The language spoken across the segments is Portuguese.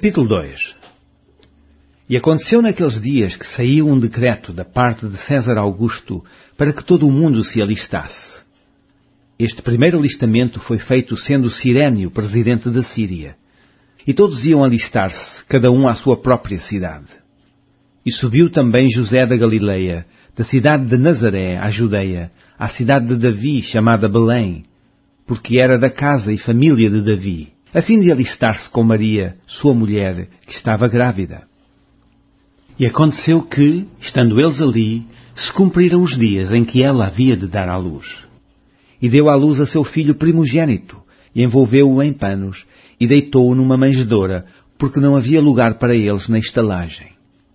Capítulo 2. E aconteceu naqueles dias que saiu um decreto da parte de César Augusto para que todo o mundo se alistasse. Este primeiro alistamento foi feito sendo Cirénio presidente da Síria. E todos iam alistar-se, cada um à sua própria cidade. E subiu também José da Galileia, da cidade de Nazaré, à Judeia, à cidade de Davi, chamada Belém, porque era da casa e família de Davi, a fim de alistar-se com Maria, sua mulher, que estava grávida. E aconteceu que, estando eles ali, se cumpriram os dias em que ela havia de dar à luz. E deu à luz a seu filho primogênito, e envolveu-o em panos, e deitou-o numa manjedoura, porque não havia lugar para eles na estalagem.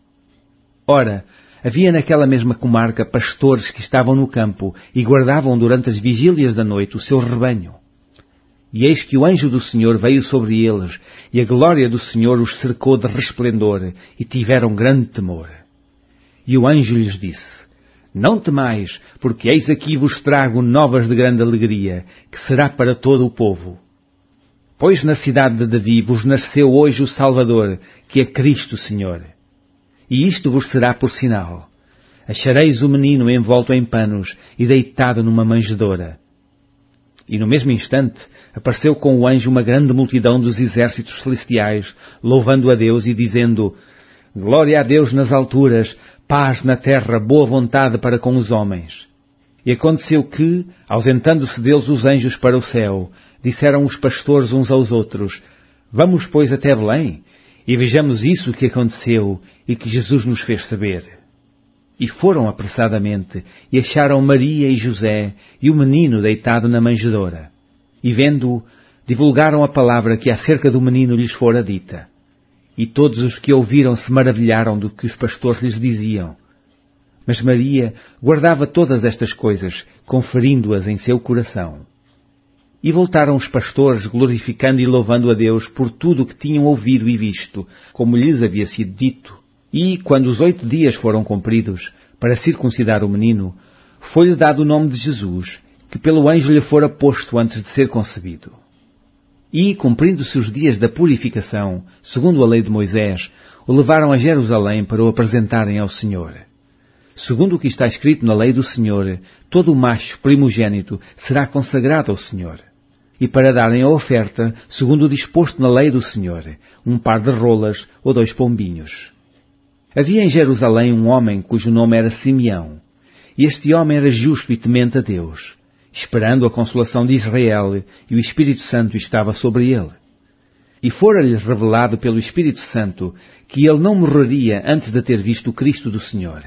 Ora, havia naquela mesma comarca pastores que estavam no campo e guardavam durante as vigílias da noite o seu rebanho. E eis que o anjo do Senhor veio sobre eles, e a glória do Senhor os cercou de resplendor, e tiveram grande temor. E o anjo lhes disse: Não temais, porque eis aqui vos trago novas de grande alegria, que será para todo o povo. Pois na cidade de Davi vos nasceu hoje o Salvador, que é Cristo Senhor. E isto vos será por sinal: achareis o menino envolto em panos e deitado numa manjedoura. E no mesmo instante apareceu com o anjo uma grande multidão dos exércitos celestiais, louvando a Deus e dizendo: Glória a Deus nas alturas, paz na terra, boa vontade para com os homens. E aconteceu que, ausentando-se deles os anjos para o céu, disseram os pastores uns aos outros: Vamos, pois, até Belém, e vejamos isso que aconteceu e que Jesus nos fez saber. E foram apressadamente, e acharam Maria e José, e o menino deitado na manjedoura. E vendo-o, divulgaram a palavra que acerca do menino lhes fora dita. E todos os que ouviram se maravilharam do que os pastores lhes diziam. Mas Maria guardava todas estas coisas, conferindo-as em seu coração. E voltaram os pastores, glorificando e louvando a Deus por tudo o que tinham ouvido e visto, como lhes havia sido dito. E, quando os 8 dias foram cumpridos, para circuncidar o menino, foi-lhe dado o nome de Jesus, que pelo anjo lhe fora posto antes de ser concebido. E, cumprindo-se os dias da purificação, segundo a lei de Moisés, o levaram a Jerusalém para o apresentarem ao Senhor. Segundo o que está escrito na lei do Senhor, todo o macho primogênito será consagrado ao Senhor. E para darem a oferta, segundo o disposto na lei do Senhor, um par de rolas ou 2 pombinhos. Havia em Jerusalém um homem cujo nome era Simeão. E este homem era justo e temente a Deus, esperando a consolação de Israel, e o Espírito Santo estava sobre ele. E fora-lhe revelado pelo Espírito Santo que ele não morreria antes de ter visto o Cristo do Senhor.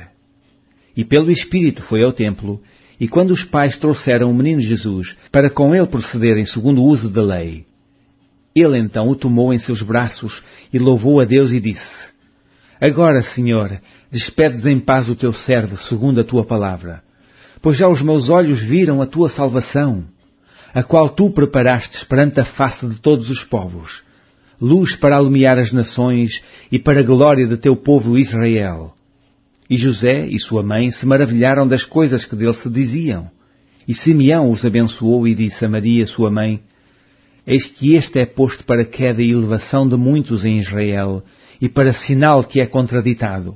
E pelo Espírito foi ao templo, e quando os pais trouxeram o menino Jesus para com ele procederem segundo o uso da lei, ele então o tomou em seus braços e louvou a Deus e disse: Agora, Senhor, despedes em paz o teu servo segundo a tua palavra, pois já os meus olhos viram a tua salvação, a qual tu preparastes perante a face de todos os povos, luz para alumiar as nações e para a glória de teu povo Israel. E José e sua mãe se maravilharam das coisas que dele se diziam. E Simeão os abençoou e disse a Maria, sua mãe: Eis que este é posto para queda e elevação de muitos em Israel, e para sinal que é contraditado.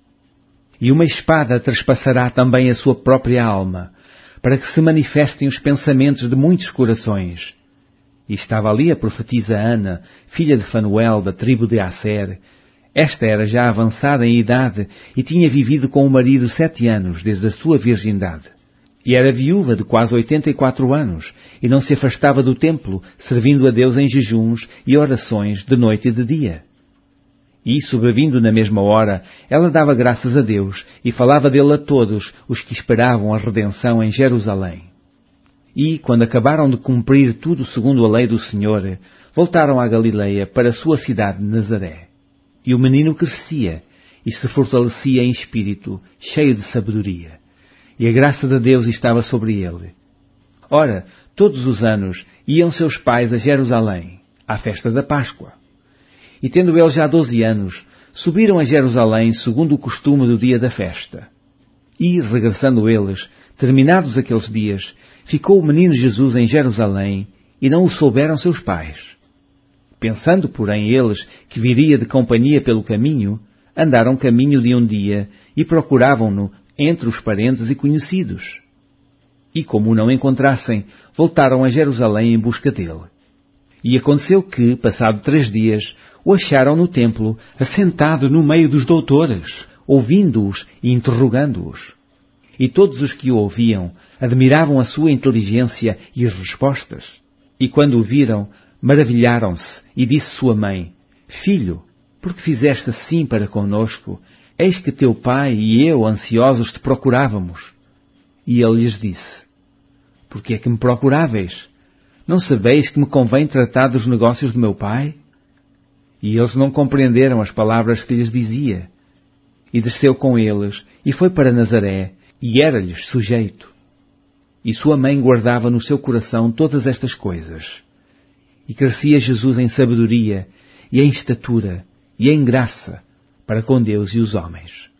E uma espada trespassará também a sua própria alma, para que se manifestem os pensamentos de muitos corações. E estava ali a profetisa Ana, filha de Fanuel, da tribo de Asser. Esta era já avançada em idade e tinha vivido com o marido 7 anos, desde a sua virgindade. E era viúva de quase 84 anos, e não se afastava do templo, servindo a Deus em jejuns e orações de noite e de dia. E, sobrevindo na mesma hora, ela dava graças a Deus e falava dele a todos os que esperavam a redenção em Jerusalém. E, quando acabaram de cumprir tudo segundo a lei do Senhor, voltaram à Galileia para a sua cidade de Nazaré. E o menino crescia e se fortalecia em espírito, cheio de sabedoria. E a graça de Deus estava sobre ele. Ora, todos os anos iam seus pais a Jerusalém, à festa da Páscoa. E tendo ele já 12 anos, subiram a Jerusalém segundo o costume do dia da festa. E, regressando eles, terminados aqueles dias, ficou o menino Jesus em Jerusalém, e não o souberam seus pais. Pensando, porém, eles que viria de companhia pelo caminho, andaram caminho de um dia e procuravam-no entre os parentes e conhecidos. E como o não encontrassem, voltaram a Jerusalém em busca dele. E aconteceu que, passado 3 dias, o acharam no templo, assentado no meio dos doutores, ouvindo-os e interrogando-os. E todos os que o ouviam admiravam a sua inteligência e as respostas. E quando o viram, maravilharam-se, e disse sua mãe: Filho, por que fizeste assim para conosco? Eis que teu pai e eu, ansiosos, te procurávamos. E ele lhes disse: Por que é que me procuráveis? Não sabeis que me convém tratar dos negócios do meu pai? E eles não compreenderam as palavras que lhes dizia. E desceu com eles, e foi para Nazaré, e era-lhes sujeito. E sua mãe guardava no seu coração todas estas coisas. E crescia Jesus em sabedoria, e em estatura, e em graça, para com Deus e os homens.